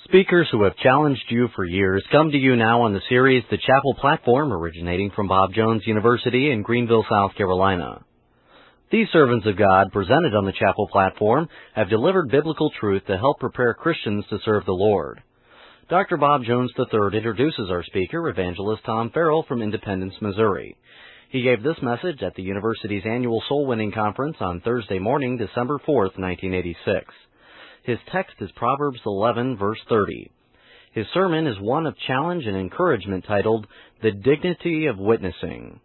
Speakers who have challenged you for years come to you now on the series The Chapel Platform, originating from Bob Jones University in Greenville, South Carolina. These servants of God, presented on the Chapel Platform, have delivered biblical truth to help prepare Christians to serve the Lord. Dr. Bob Jones III introduces our speaker, Evangelist Tom Farrell from Independence, Missouri. He gave this message at the university's annual Soul Winning Conference on Thursday morning, December 4th, 1986. His text is Proverbs 11, verse 30. His sermon is one of challenge and encouragement titled, The Dignity of Witnessing.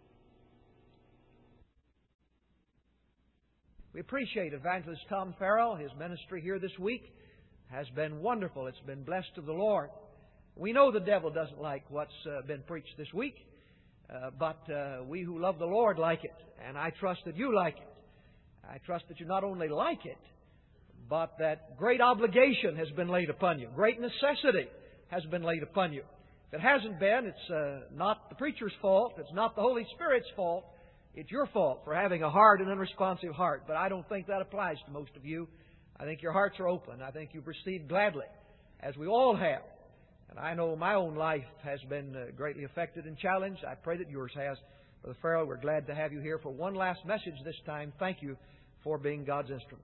We appreciate Evangelist Tom Farrell. His ministry here this week has been wonderful. It's been blessed of the Lord. We know the devil doesn't like what's been preached this week, but we who love the Lord like it, and I trust that you like it. I trust that you not only like it, but that great obligation has been laid upon you. Great necessity has been laid upon you. If it hasn't been, it's not the preacher's fault. It's not the Holy Spirit's fault. It's your fault for having a hard and unresponsive heart. But I don't think that applies to most of you. I think your hearts are open. I think you've received gladly, as we all have. And I know my own life has been greatly affected and challenged. I pray that yours has. Brother Farrell, we're glad to have you here for one last message this time. Thank you for being God's instrument.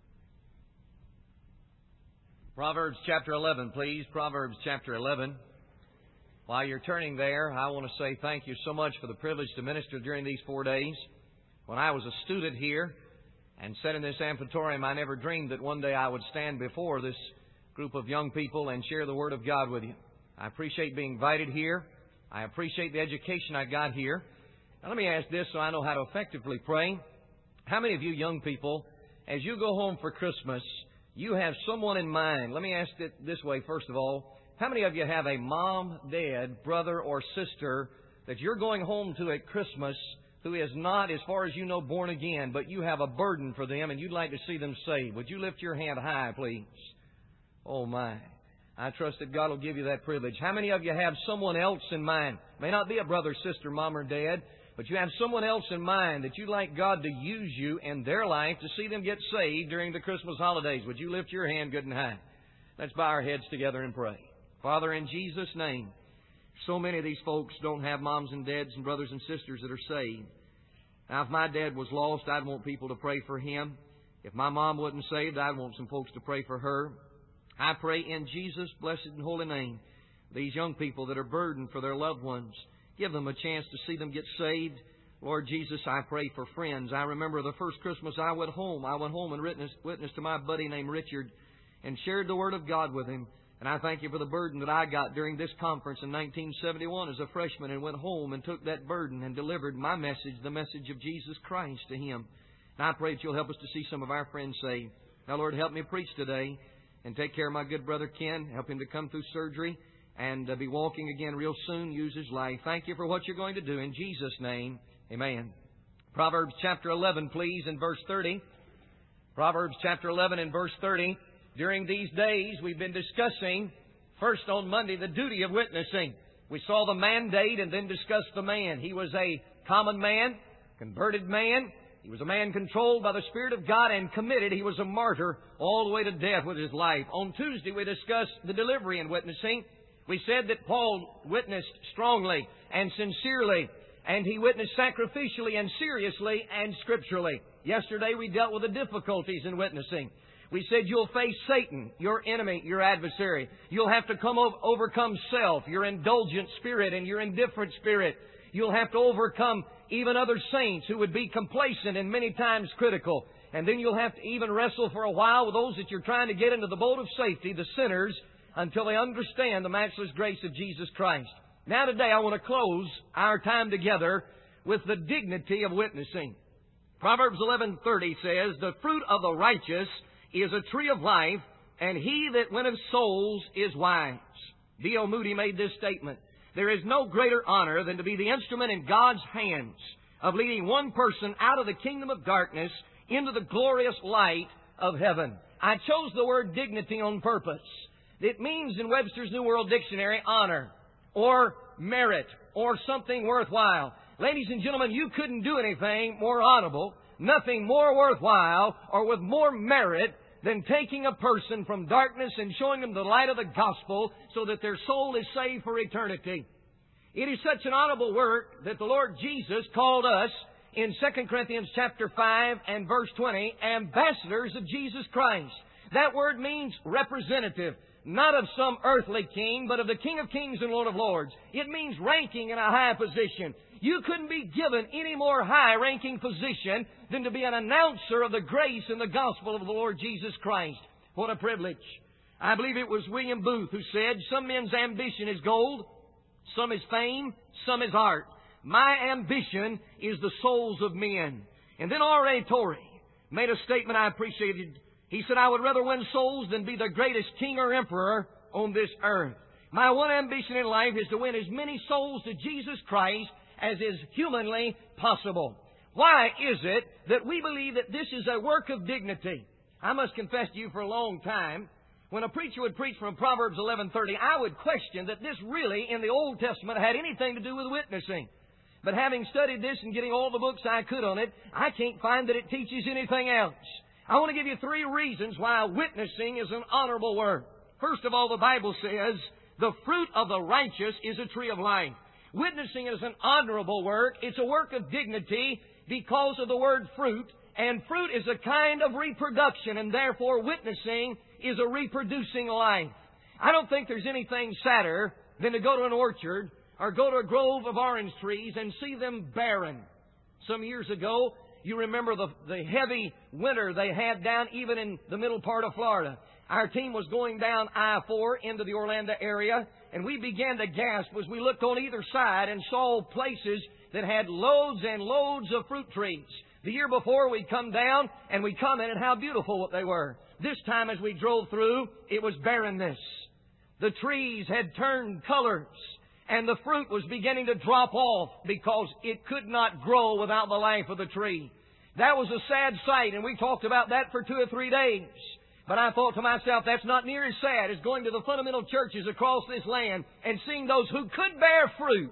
Proverbs chapter 11, please. Proverbs chapter 11. While you're turning there, I want to say thank you so much for the privilege to minister during these 4 days. When I was a student here and sat in this amphitheater, I never dreamed that one day I would stand before this group of young people and share the Word of God with you. I appreciate being invited here. I appreciate the education I got here. Now let me ask this so I know how to effectively pray. How many of you young people, as you go home for Christmas, you have someone in mind? Let me ask it this way, first of all. How many of you have a mom, dad, brother, or sister that you're going home to at Christmas who is not, as far as you know, born again, but you have a burden for them and you'd like to see them saved? Would you lift your hand high, please? Oh, my. I trust that God will give you that privilege. How many of you have someone else in mind? May not be a brother, sister, mom, or dad, but you have someone else in mind that you'd like God to use you in their life to see them get saved during the Christmas holidays. Would you lift your hand good and high? Let's bow our heads together and pray. Father, in Jesus' name, so many of these folks don't have moms and dads and brothers and sisters that are saved. Now, if my dad was lost, I'd want people to pray for him. If my mom wasn't saved, I'd want some folks to pray for her. I pray in Jesus' blessed and holy name, these young people that are burdened for their loved ones, give them a chance to see them get saved. Lord Jesus, I pray for friends. I remember the first Christmas I went home and witnessed to my buddy named Richard and shared the Word of God with him. And I thank you for the burden that I got during this conference in 1971 as a freshman, and went home and took that burden and delivered my message, the message of Jesus Christ, to him. And I pray that you'll help us to see some of our friends saved. Now, Lord, help me preach today and take care of my good brother Ken. Help him to come through surgery and be walking again real soon. Use his life. Thank you for what you're going to do. In Jesus' name, amen. Proverbs chapter 11, please, and verse 30. Proverbs chapter 11 and verse 30. During these days, we've been discussing, first on Monday, the duty of witnessing. We saw the mandate and then discussed the man. He was a common man, converted man. He was a man controlled by the Spirit of God and committed. He was a martyr all the way to death with his life. On Tuesday, we discussed the delivery in witnessing. We said that Paul witnessed strongly and sincerely, and he witnessed sacrificially and seriously and scripturally. Yesterday, we dealt with the difficulties in witnessing. We said you'll face Satan, your enemy, your adversary. You'll have to overcome self, your indulgent spirit and your indifferent spirit. You'll have to overcome even other saints who would be complacent and many times critical. And then you'll have to even wrestle for a while with those that you're trying to get into the boat of safety, the sinners, until they understand the matchless grace of Jesus Christ. Now today I want to close our time together with the dignity of witnessing. Proverbs 11:30 says, The fruit of the righteous is a tree of life, and he that winneth souls is wise. D.L. Moody made this statement: There is no greater honor than to be the instrument in God's hands of leading one person out of the kingdom of darkness into the glorious light of heaven. I chose the word dignity on purpose. It means in Webster's New World Dictionary honor or merit or something worthwhile. Ladies and gentlemen, you couldn't do anything more honorable, nothing more worthwhile, or with more merit than taking a person from darkness and showing them the light of the gospel so that their soul is saved for eternity. It is such an honorable work that the Lord Jesus called us in 2 Corinthians chapter 5 and verse 20, ambassadors of Jesus Christ. That word means representative, not of some earthly king, but of the King of Kings and Lord of Lords. It means ranking in a high position. You couldn't be given any more high-ranking position than to be an announcer of the grace and the gospel of the Lord Jesus Christ. What a privilege. I believe it was William Booth who said, some men's ambition is gold, some is fame, some is art. My ambition is the souls of men. And then R.A. Torrey made a statement I appreciated. He said, I would rather win souls than be the greatest king or emperor on this earth. My one ambition in life is to win as many souls to Jesus Christ as is humanly possible. Why is it that we believe that this is a work of dignity? I must confess to you, for a long time, when a preacher would preach from Proverbs 11:30, I would question that this really in the Old Testament had anything to do with witnessing. But having studied this and getting all the books I could on it, I can't find that it teaches anything else. I want to give you 3 reasons why witnessing is an honorable work. First of all, the Bible says, the fruit of the righteous is a tree of life. Witnessing is an honorable work. It's a work of dignity because of the word fruit. And fruit is a kind of reproduction, and therefore witnessing is a reproducing life. I don't think there's anything sadder than to go to an orchard or go to a grove of orange trees and see them barren. Some years ago, you remember the heavy winter they had down even in the middle part of Florida. Our team was going down I-4 into the Orlando area, and we began to gasp as we looked on either side and saw places that had loads and loads of fruit trees. The year before, we'd come down and we commented how beautiful they were. This time as we drove through, it was barrenness. The trees had turned colors, and the fruit was beginning to drop off because it could not grow without the life of the tree. That was a sad sight, and we talked about that for 2 or 3 days. But I thought to myself, that's not near as sad as going to the fundamental churches across this land and seeing those who could bear fruit,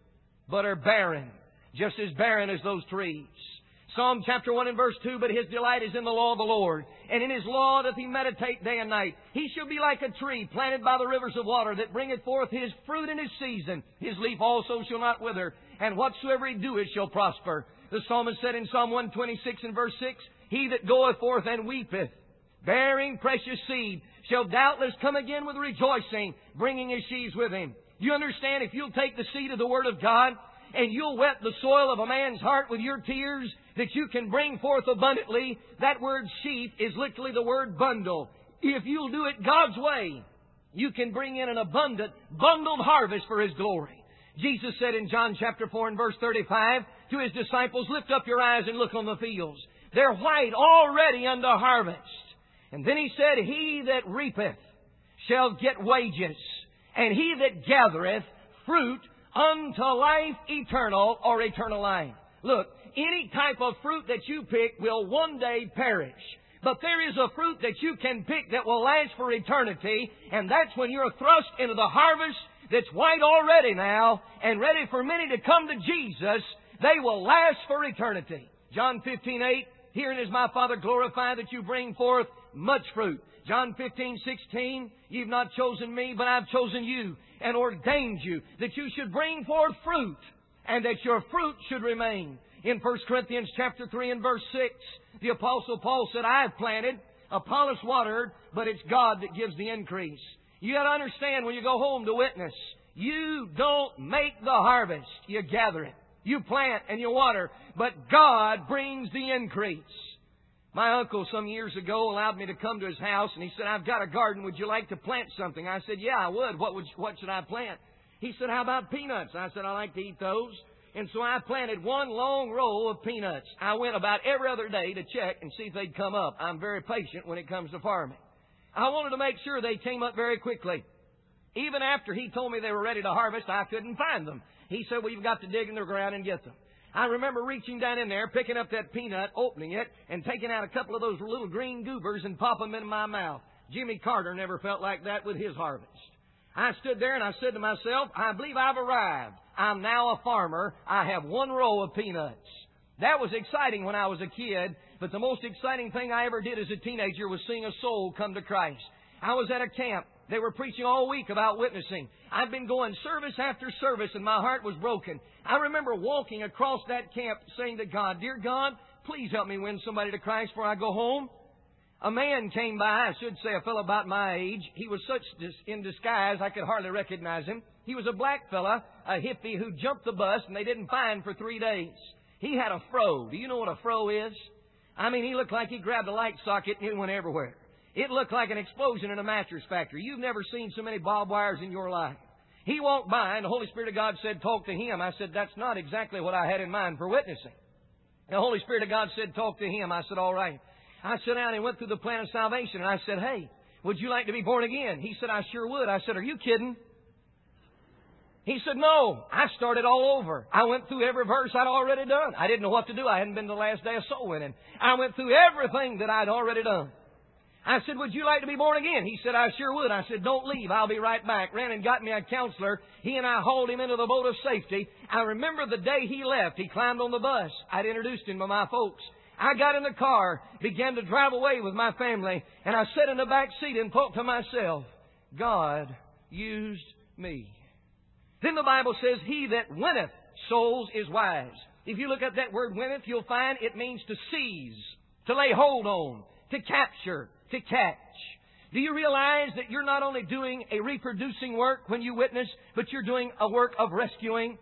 but are barren, just as barren as those trees. Psalm chapter 1 and verse 2, but his delight is in the law of the Lord, and in his law doth he meditate day and night. He shall be like a tree planted by the rivers of water, that bringeth forth his fruit in his season. His leaf also shall not wither, and whatsoever he doeth shall prosper. The psalmist said in Psalm 126 and verse 6, he that goeth forth and weepeth, bearing precious seed, shall doubtless come again with rejoicing, bringing his sheaves with him. Do you understand? If you'll take the seed of the Word of God, and you'll wet the soil of a man's heart with your tears, that you can bring forth abundantly. That word sheaf is literally the word bundle. If you'll do it God's way, you can bring in an abundant, bundled harvest for His glory. Jesus said in John chapter 4 and verse 35 to His disciples, lift up your eyes and look on the fields. They're white already unto harvest. And then He said, he that reapeth shall get wages, and he that gathereth fruit unto life eternal, or eternal life. Look, any type of fruit that you pick will one day perish. But there is a fruit that you can pick that will last for eternity, and that's when you're thrust into the harvest that's white already now and ready for many to come to Jesus. They will last for eternity. John 15:8, herein is my Father glorified, that you bring forth much fruit. John 15:16, you've not chosen me, but I've chosen you and ordained you that you should bring forth fruit, and that your fruit should remain. In 1 Corinthians chapter 3 and verse 6, the Apostle Paul said, I've planted, Apollos watered, but it's God that gives the increase. You got to understand when you go home to witness, you don't make the harvest, you gather it. You plant and you water, but God brings the increase. My uncle some years ago allowed me to come to his house, and he said, I've got a garden. Would you like to plant something? I said, yeah, I would. What should I plant? He said, how about peanuts? I said, I like to eat those. And so I planted one long row of peanuts. I went about every other day to check and see if they'd come up. I'm very patient when it comes to farming. I wanted to make sure they came up very quickly. Even after he told me they were ready to harvest, I couldn't find them. He said, well, you've got to dig in the ground and get them. I remember reaching down in there, picking up that peanut, opening it, and taking out a couple of those little green goobers and popping them in my mouth. Jimmy Carter never felt like that with his harvest. I stood there and I said to myself, I believe I've arrived. I'm now a farmer. I have one row of peanuts. That was exciting when I was a kid, But the most exciting thing I ever did as a teenager was seeing a soul come to Christ. I was at a camp. They were preaching all week about witnessing. I'd been going service after service, and my heart was broken. I remember walking across that camp saying to God, Dear God, please help me win somebody to Christ before I go home. A man came by, I should say a fellow about my age. He was such in disguise I could hardly recognize him. He was a black fella, a hippie who jumped the bus, and they didn't find for 3 days. He had a fro. Do you know what a fro is? I mean, he looked like he grabbed a light socket and it went everywhere. It looked like an explosion in a mattress factory. You've never seen so many barbed wires in your life. He walked by, and the Holy Spirit of God said, talk to him. I said, that's not exactly what I had in mind for witnessing. The Holy Spirit of God said, talk to him. I said, all right. I sat down and went through the plan of salvation, and I said, hey, would you like to be born again? He said, I sure would. I said, are you kidding? He said, no. I started all over. I went through every verse I'd already done. I didn't know what to do. I hadn't been to the last day of soul winning. I went through everything that I'd already done. I said, would you like to be born again? He said, I sure would. I said, don't leave. I'll be right back. Ran and got me a counselor. He and I hauled him into the boat of safety. I remember the day he left. He climbed on the bus. I'd introduced him to my folks. I got in the car, began to drive away with my family, and I sat in the back seat and thought to myself, God used me. Then the Bible says, he that winneth souls is wise. If you look at that word winneth, you'll find it means to seize, to lay hold on, to capture, to catch. Do you realize that you're not only doing a reproducing work when you witness, but you're doing a work of rescuing?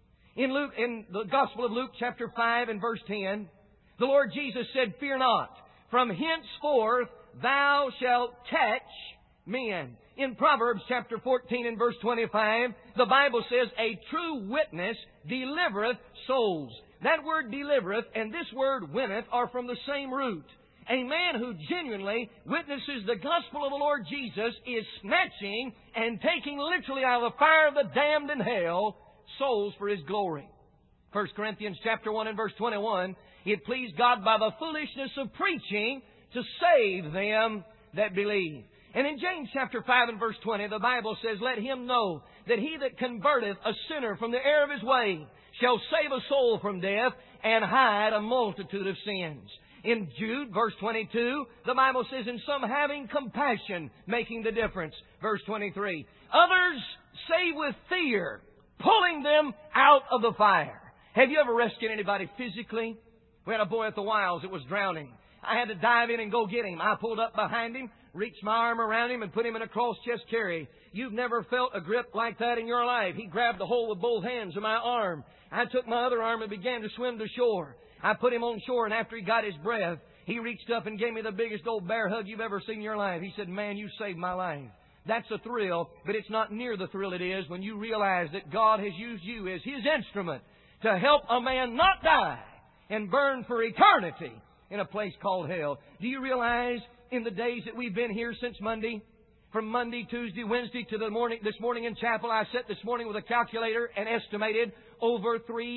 In the Gospel of Luke chapter 5 and verse 10, the Lord Jesus said, fear not, from henceforth thou shalt catch men. In Proverbs chapter 14 and verse 25, the Bible says, a true witness delivereth souls. That word delivereth and this word winneth are from the same root. A man who genuinely witnesses the gospel of the Lord Jesus is snatching and taking literally out of the fire of the damned in hell souls for His glory. 1 Corinthians chapter 1 and verse 21, it pleased God by the foolishness of preaching to save them that believe. And in James chapter 5 and verse 20, the Bible says, let him know that he that converteth a sinner from the error of his way shall save a soul from death and hide a multitude of sins. In Jude, verse 22, the Bible says, in some having compassion, making the difference. Verse 23, others save with fear, pulling them out of the fire. Have you ever rescued anybody physically? We had a boy at the Wilds that was drowning. I had to dive in and go get him. I pulled up behind him, reached my arm around him, and put him in a cross-chest carry. You've never felt a grip like that in your life. He grabbed the hold with both hands of my arm. I took my other arm and began to swim to shore. I put him on shore, and after he got his breath, he reached up and gave me the biggest old bear hug you've ever seen in your life. He said, man, you saved my life. That's a thrill, but it's not near the thrill it is when you realize that God has used you as His instrument to help a man not die and burn for eternity in a place called hell. Do you realize in the days that we've been here since Monday, from Monday, Tuesday, Wednesday to this morning in chapel, I sat this morning with a calculator and estimated over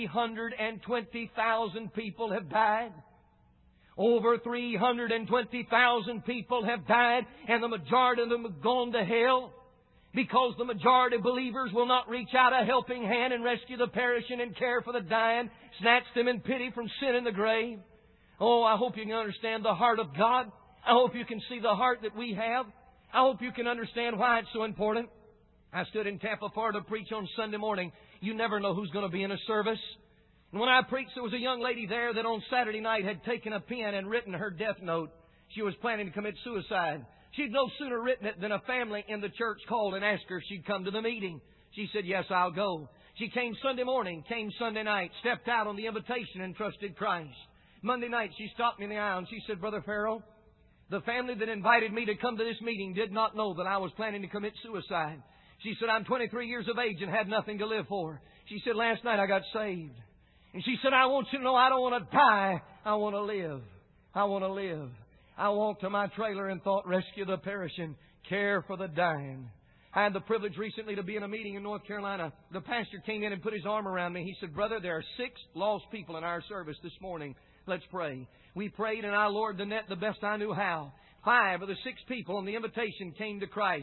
320,000 people have died. Over 320,000 people have died, and the majority of them have gone to hell because the majority of believers will not reach out a helping hand and rescue the perishing and care for the dying, snatch them in pity from sin in the grave. Oh, I hope you can understand the heart of God. I hope you can see the heart that we have. I hope you can understand why it's so important. I stood in Tampa, Florida to preach on Sunday morning. You never know who's going to be in a service. And when I preached, there was a young lady there that on Saturday night had taken a pen and written her death note. She was planning to commit suicide. She'd no sooner written it than a family in the church called and asked her if she'd come to the meeting. She said, yes, I'll go. She came Sunday morning, came Sunday night, stepped out on the invitation and trusted Christ. Monday night, she stopped me in the aisle and she said, Brother Farrell, the family that invited me to come to this meeting did not know that I was planning to commit suicide. She said, I'm 23 years of age and had nothing to live for. She said, last night I got saved. And she said, I want you to know I don't want to die. I want to live. I want to live. I walked to my trailer and thought, rescue the perishing, care for the dying. I had the privilege recently to be in a meeting in North Carolina. The pastor came in and put his arm around me. He said, brother, there are 6 lost people in our service this morning. Let's pray. We prayed and I lowered the net the best I knew how. 5 of the 6 people on the invitation came to Christ.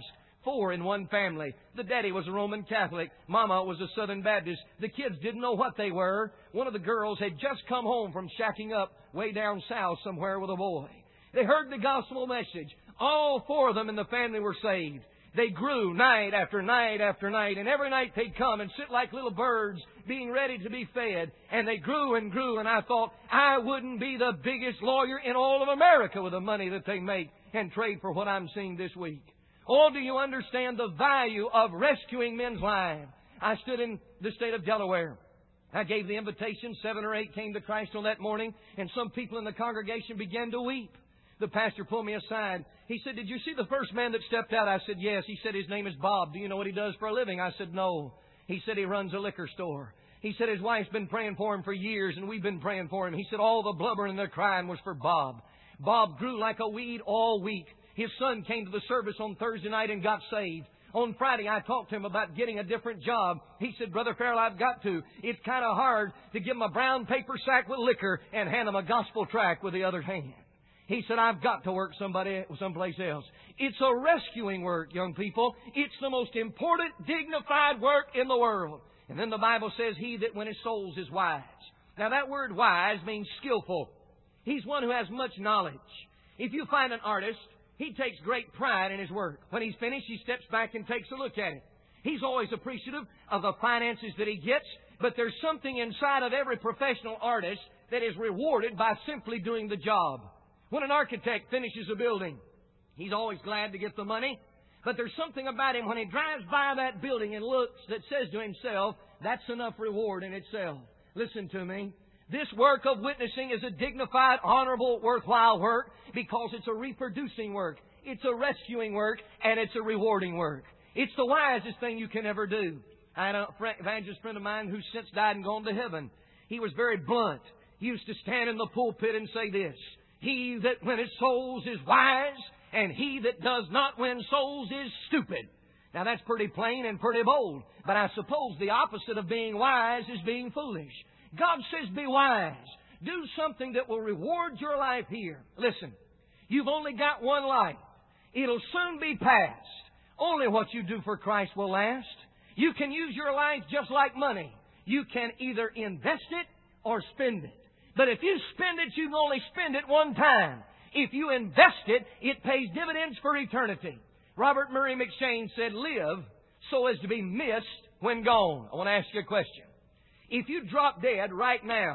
4 in one family. The daddy was a Roman Catholic. Mama was a Southern Baptist. The kids didn't know what they were. One of the girls had just come home from shacking up way down south somewhere with a boy. They heard the gospel message. All 4 of them in the family were saved. They grew night after night after night, and every night they'd come and sit like little birds being ready to be fed. And they grew and grew, and I thought, I wouldn't be the biggest lawyer in all of America with the money that they make and trade for what I'm seeing this week. Oh, do you understand the value of rescuing men's lives? I stood in the state of Delaware. I gave the invitation. 7 or 8 came to Christ on that morning, and some people in the congregation began to weep. The pastor pulled me aside. He said, "Did you see the first man that stepped out?" I said, "Yes." He said, "His name is Bob. Do you know what he does for a living?" I said, "No." He said, "He runs a liquor store." He said, "His wife's been praying for him for years, and we've been praying for him." He said, "All the blubbering and the crying was for Bob." Bob grew like a weed all week. His son came to the service on Thursday night and got saved. On Friday, I talked to him about getting a different job. He said, "Brother Farrell, I've got to. It's kind of hard to give him a brown paper sack with liquor and hand him a gospel tract with the other hand." He said, "I've got to work someplace else." It's a rescuing work, young people. It's the most important, dignified work in the world. And then the Bible says, "He that winneth souls is wise." Now that word wise means skillful. He's one who has much knowledge. If you find an artist, he takes great pride in his work. When he's finished, he steps back and takes a look at it. He's always appreciative of the finances that he gets, but there's something inside of every professional artist that is rewarded by simply doing the job. When an architect finishes a building, he's always glad to get the money, but there's something about him when he drives by that building and looks that says to himself, "That's enough reward in itself." Listen to me. This work of witnessing is a dignified, honorable, worthwhile work because it's a reproducing work, it's a rescuing work, and it's a rewarding work. It's the wisest thing you can ever do. I had an evangelist friend of mine who's since died and gone to heaven. He was very blunt. He used to stand in the pulpit and say this: "He that winneth souls is wise, and he that does not win souls is stupid." Now that's pretty plain and pretty bold, but I suppose the opposite of being wise is being foolish. God says be wise. Do something that will reward your life here. Listen, you've only got one life. It'll soon be past. Only what you do for Christ will last. You can use your life just like money. You can either invest it or spend it. But if you spend it, you can only spend it one time. If you invest it, it pays dividends for eternity. Robert Murray McCheyne said, "Live so as to be missed when gone." I want to ask you a question. If you drop dead right now,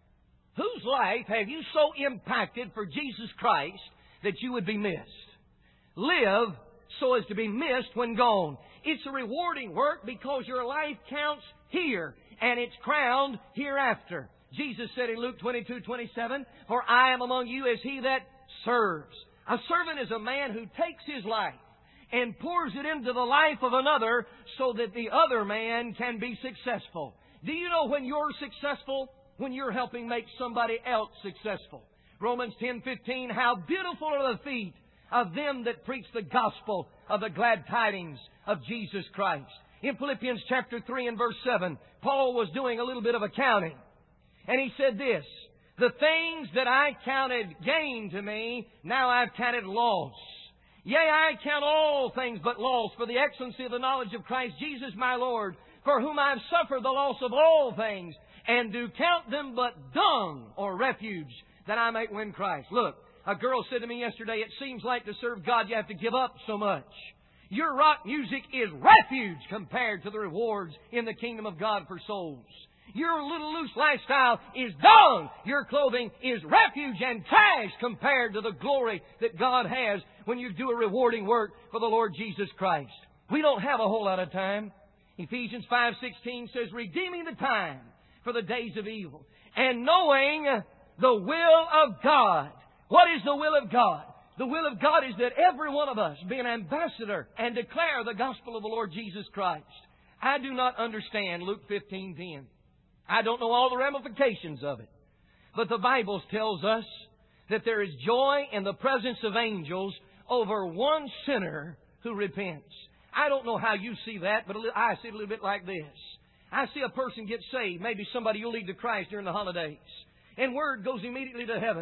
whose life have you so impacted for Jesus Christ that you would be missed? Live so as to be missed when gone. It's a rewarding work because your life counts here and it's crowned hereafter. Jesus said in Luke 22:27, "For I am among you as he that serves." A servant is a man who takes his life and pours it into the life of another so that the other man can be successful. Do you know when you're successful? When you're helping make somebody else successful. Romans 10:15, "How beautiful are the feet of them that preach the gospel of the glad tidings of Jesus Christ." In Philippians chapter 3 and verse 7, Paul was doing a little bit of accounting. And he said this: "The things that I counted gain to me, now I've counted loss. Yea, I count all things but loss for the excellency of the knowledge of Christ Jesus my Lord, for whom I have suffered the loss of all things, and do count them but dung or refuge, that I might win Christ." Look, a girl said to me yesterday, "It seems like to serve God you have to give up so much." Your rock music is refuge compared to the rewards in the kingdom of God for souls. Your little loose lifestyle is dung. Your clothing is refuge and trash compared to the glory that God has when you do a rewarding work for the Lord Jesus Christ. We don't have a whole lot of time. Ephesians 5:16 says, "Redeeming the time for the days of evil, and knowing the will of God." What is the will of God? The will of God is that every one of us be an ambassador and declare the gospel of the Lord Jesus Christ. I do not understand Luke 15:10. I don't know all the ramifications of it. But the Bible tells us that there is joy in the presence of angels over one sinner who repents. I don't know how you see that, but I see it a little bit like this. I see a person get saved, maybe somebody you'll lead to Christ during the holidays, and word goes immediately to heaven,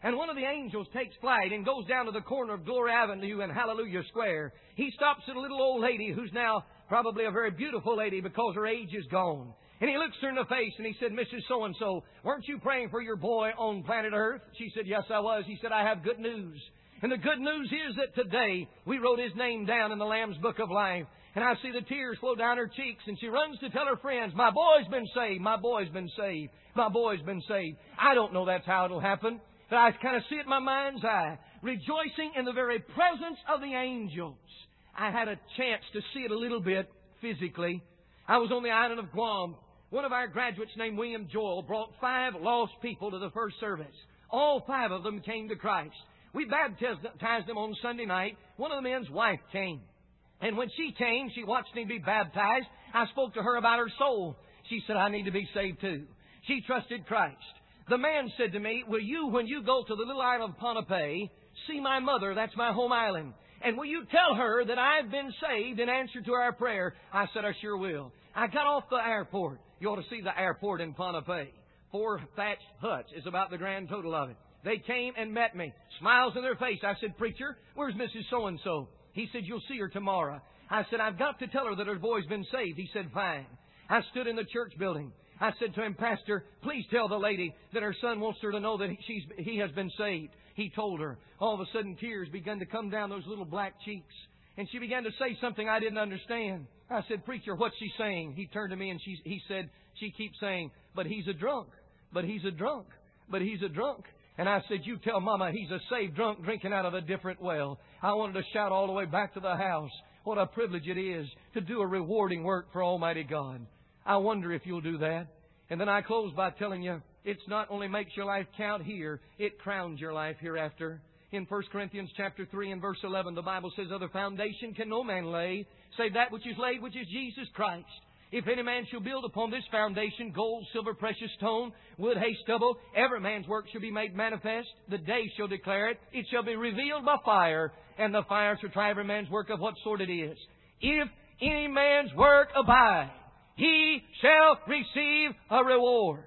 And one of the angels takes flight and goes down to the corner of Glory Avenue and Hallelujah Square. He stops at a little old lady who's now probably a very beautiful lady because her age is gone. And he looks her in the face and he said, Mrs. So-and-so, weren't you praying for your boy on planet Earth? She said, yes, I was. He said, I have good news. And the good news is that today we wrote his name down in the Lamb's Book of Life. And I see the tears flow down her cheeks, and she runs to tell her friends, my boy's been saved, my boy's been saved, my boy's been saved. I don't know that's how it'll happen, but I kind of see it in my mind's eye, rejoicing in the very presence of the angels. I had a chance to see it a little bit physically. I was on the island of Guam. One of our graduates named William Joel brought 5 lost people to the first service. All 5 of them came to Christ. We baptized them on Sunday night. One of the men's wife came. And when she came, she watched me be baptized. I spoke to her about her soul. She said, I need to be saved too. She trusted Christ. The man said to me, will you, when you go to the little island of Pohnpei, see my mother? That's my home island. And will you tell her that I've been saved in answer to our prayer? I said, I sure will. I got off the airport. You ought to see the airport in Pohnpei. 4 thatched huts is about the grand total of it. They came and met me. Smiles in their face. I said, preacher, where's Mrs. So-and-so? He said, you'll see her tomorrow. I said, I've got to tell her that her boy's been saved. He said, fine. I stood in the church building. I said to him, Pastor, please tell the lady that her son wants her to know that he has been saved. He told her. All of a sudden, tears began to come down those little black cheeks. And she began to say something I didn't understand. I said, preacher, what's she saying? He turned to me and he said, she keeps saying, but he's a drunk. But he's a drunk. But he's a drunk. And I said, you tell Mama he's a saved drunk drinking out of a different well. I wanted to shout all the way back to the house. What a privilege it is to do a rewarding work for Almighty God. I wonder if you'll do that. And then I close by telling you, it's not only makes your life count here, it crowns your life hereafter. In 1 Corinthians chapter 3 and verse 11, the Bible says, other foundation can no man lay, save that which is laid, which is Jesus Christ. If any man shall build upon this foundation, gold, silver, precious stone, wood, hay, stubble, every man's work shall be made manifest. The day shall declare it. It shall be revealed by fire, and the fire shall try every man's work of what sort it is. If any man's work abide, he shall receive a reward.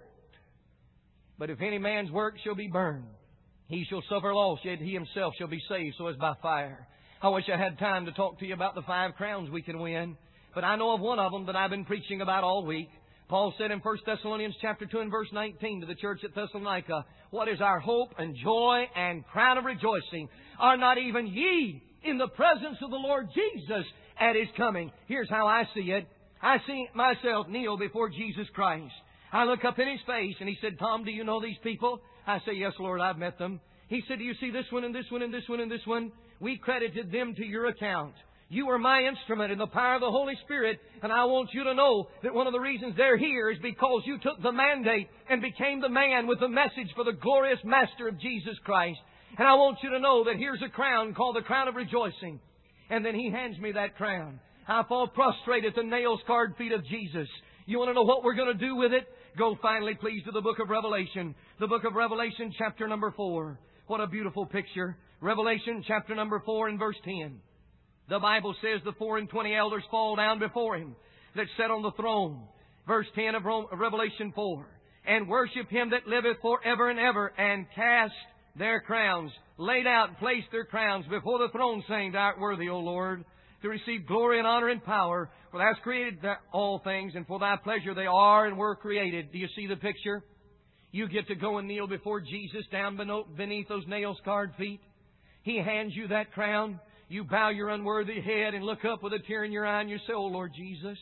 But if any man's work shall be burned, he shall suffer loss, yet he himself shall be saved, so as by fire. I wish I had time to talk to you about the 5 crowns we can win. But I know of one of them that I've been preaching about all week. Paul said in 1 Thessalonians chapter 2 and verse 19 to the church at Thessalonica, what is our hope and joy and crown of rejoicing? Are not even ye in the presence of the Lord Jesus at His coming? Here's how I see it. I see myself kneel before Jesus Christ. I look up in His face and He said, Tom, do you know these people? I say, yes, Lord, I've met them. He said, do you see this one and this one and this one and this one? We credited them to your account. You are my instrument in the power of the Holy Spirit, and I want you to know that one of the reasons they're here is because you took the mandate and became the man with the message for the glorious Master of Jesus Christ. And I want you to know that here's a crown called the crown of rejoicing. And then He hands me that crown. I fall prostrate at the nail-scarred feet of Jesus. You want to know what we're going to do with it? Go finally, please, to the book of Revelation. The book of Revelation, chapter number 4. What a beautiful picture. Revelation, chapter number 4 and verse 10. The Bible says the 24 elders fall down before Him that sat on the throne. Verse 10 of Revelation 4. And worship Him that liveth forever and ever, and cast their crowns, laid out and placed their crowns before the throne, saying, Thou art worthy, O Lord, to receive glory and honor and power. For Thou hast created all things, and for Thy pleasure they are and were created. Do you see the picture? You get to go and kneel before Jesus down beneath those nail-scarred feet. He hands you that crown. You bow your unworthy head and look up with a tear in your eye and you say, Oh, Lord Jesus,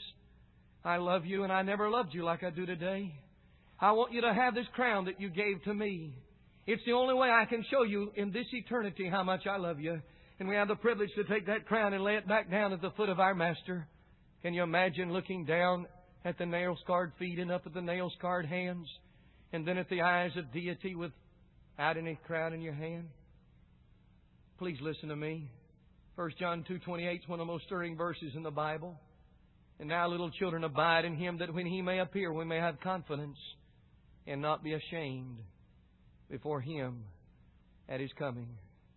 I love You and I never loved You like I do today. I want You to have this crown that You gave to me. It's the only way I can show You in this eternity how much I love You. And we have the privilege to take that crown and lay it back down at the foot of our Master. Can you imagine looking down at the nail-scarred feet and up at the nail-scarred hands, and then at the eyes of deity without any crown in your hand? Please listen to me. 1 John 2:28 is one of the most stirring verses in the Bible. And now, little children, abide in Him, that when He may appear, we may have confidence and not be ashamed before Him at His coming.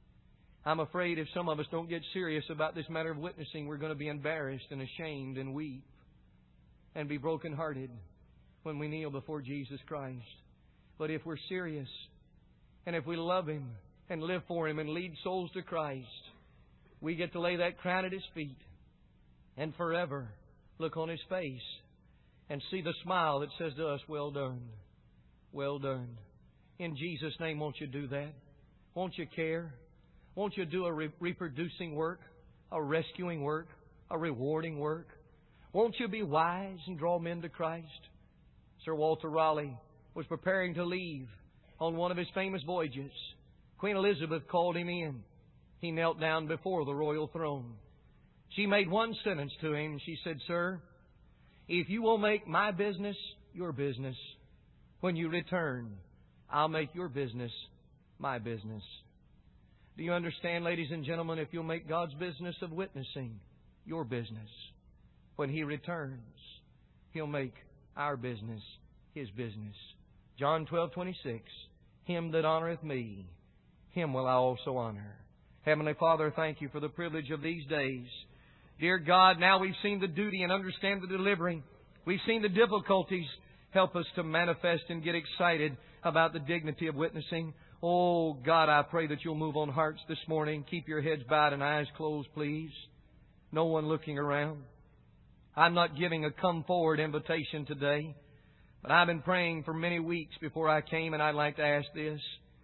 I'm afraid if some of us don't get serious about this matter of witnessing, we're going to be embarrassed and ashamed and weep and be brokenhearted when we kneel before Jesus Christ. But if we're serious, And if we love Him and live for Him and lead souls to Christ, we get to lay that crown at His feet and forever look on His face and see the smile that says to us, well done, well done. In Jesus' name, won't you do that? Won't you care? Won't you do a reproducing work, a rescuing work, a rewarding work? Won't you be wise and draw men to Christ? Sir Walter Raleigh was preparing to leave on one of his famous voyages. Queen Elizabeth called him in. He knelt down before the royal throne. She made one sentence to him. She said, Sir, if you will make my business your business, when you return, I'll make your business my business. Do you understand, ladies and gentlemen, if you'll make God's business of witnessing your business, when He returns, He'll make our business His business. John 12:26, Him that honoreth me, Him will I also honor. Heavenly Father, thank You for the privilege of these days. Dear God, now we've seen the duty and understand the delivering. We've seen the difficulties. Help us to manifest and get excited about the dignity of witnessing. Oh, God, I pray that You'll move on hearts this morning. Keep your heads bowed and eyes closed, please. No one looking around. I'm not giving a come forward invitation today, but I've been praying for many weeks before I came, and I'd like to ask this.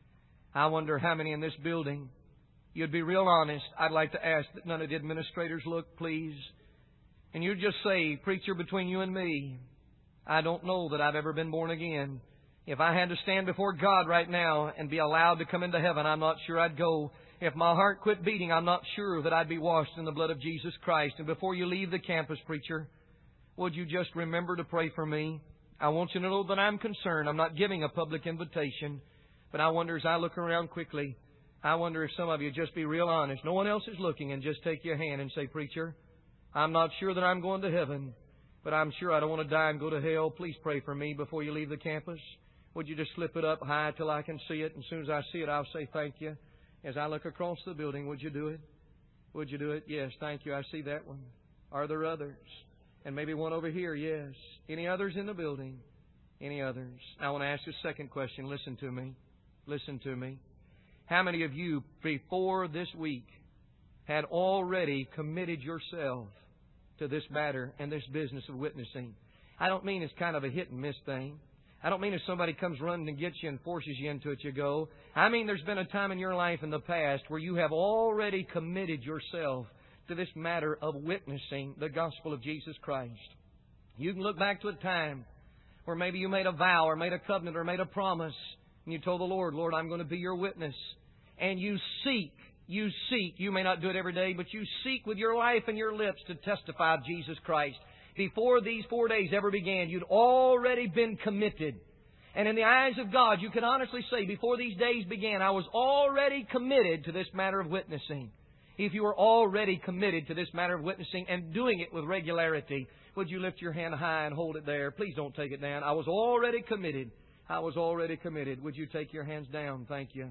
I wonder how many in this building, you'd be real honest. I'd like to ask that none of the administrators look, please. And you'd just say, Preacher, between you and me, I don't know that I've ever been born again. If I had to stand before God right now and be allowed to come into heaven, I'm not sure I'd go. If my heart quit beating, I'm not sure that I'd be washed in the blood of Jesus Christ. And before you leave the campus, preacher, would you just remember to pray for me? I want you to know that I'm concerned. I'm not giving a public invitation, but I wonder as I look around quickly, I wonder if some of you just be real honest. No one else is looking, and just take your hand and say, Preacher, I'm not sure that I'm going to heaven, but I'm sure I don't want to die and go to hell. Please pray for me before you leave the campus. Would you just slip it up high till I can see it? And as soon as I see it, I'll say thank you. As I look across the building, would you do it? Would you do it? Yes, thank you. I see that one. Are there others? And maybe one over here, yes. Any others in the building? Any others? I want to ask you a second question. Listen to me. Listen to me. How many of you, before this week, had already committed yourself to this matter and this business of witnessing? I don't mean it's kind of a hit and miss thing. I don't mean if somebody comes running and gets you and forces you into it, you go. I mean there's been a time in your life in the past where you have already committed yourself to this matter of witnessing the gospel of Jesus Christ. You can look back to a time where maybe you made a vow or made a covenant or made a promise, and you told the Lord, Lord, I'm going to be your witness. And you seek, you may not do it every day, but you seek with your life and your lips to testify of Jesus Christ. Before these 4 days ever began, you'd already been committed. And in the eyes of God, you can honestly say, before these days began, I was already committed to this matter of witnessing. If you were already committed to this matter of witnessing and doing it with regularity, would you lift your hand high and hold it there? Please don't take it down. I was already committed. I was already committed. Would you take your hands down? Thank you.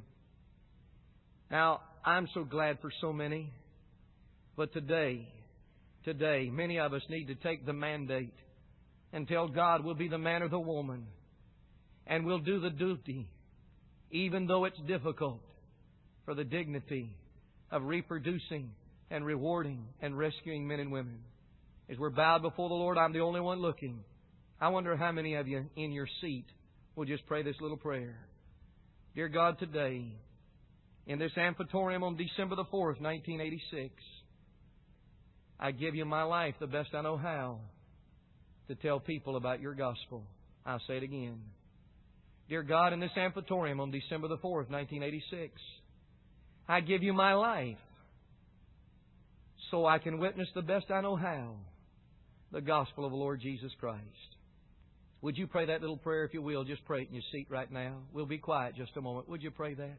Now, I'm so glad for so many. But today, many of us need to take the mandate and tell God we'll be the man or the woman. And we'll do the duty, even though it's difficult, for the dignity of reproducing and rewarding and rescuing men and women. As we're bowed before the Lord, I'm the only one looking. I wonder how many of you in your seat will just pray this little prayer. Dear God, today, in this amphitheater on December the 4th, 1986, I give you my life the best I know how to tell people about your gospel. I'll say it again. Dear God, in this amphitheater on December the 4th, 1986, I give you my life so I can witness the best I know how the gospel of the Lord Jesus Christ. Would you pray that little prayer, if you will? Just pray it in your seat right now. We'll be quiet just a moment. Would you pray that?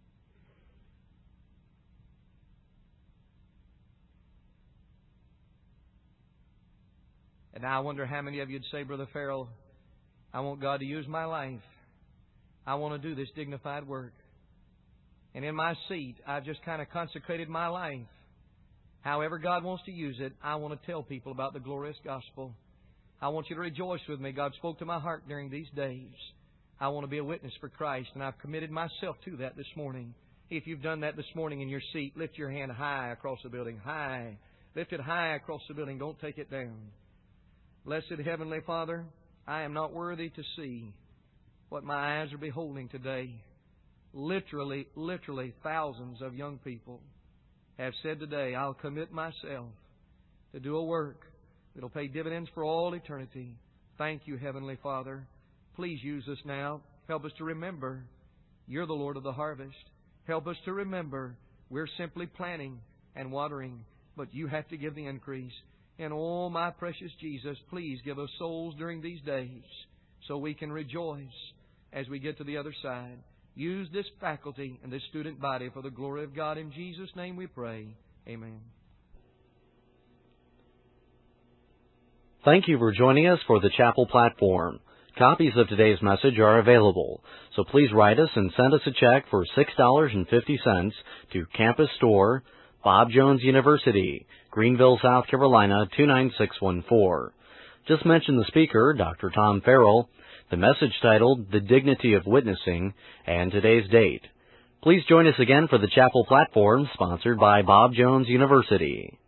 And now I wonder how many of you would say, Brother Farrell, I want God to use my life. I want to do this dignified work. And in my seat, I've just kind of consecrated my life. However God wants to use it, I want to tell people about the glorious gospel. I want you to rejoice with me. God spoke to my heart during these days. I want to be a witness for Christ, and I've committed myself to that this morning. If you've done that this morning in your seat, lift your hand high across the building. High. Lift it high across the building. Don't take it down. Blessed Heavenly Father, I am not worthy to see what my eyes are beholding today. Literally thousands of young people have said today, I'll commit myself to do a work that will pay dividends for all eternity. Thank you, Heavenly Father. Please use us now. Help us to remember You're the Lord of the harvest. Help us to remember we're simply planting and watering, but You have to give the increase. And oh, my precious Jesus, please give us souls during these days so we can rejoice as we get to the other side. Use this faculty and this student body for the glory of God. In Jesus' name we pray. Amen. Thank you for joining us for the Chapel Platform. Copies of today's message are available, so please write us and send us a check for $6.50 to Campus Store, Bob Jones University, Greenville, South Carolina, 29614. Just mention the speaker, Dr. Tom Farrell, the message titled The Dignity of Witnessing, and today's date. Please join us again for the Chapel Platform, sponsored by Bob Jones University.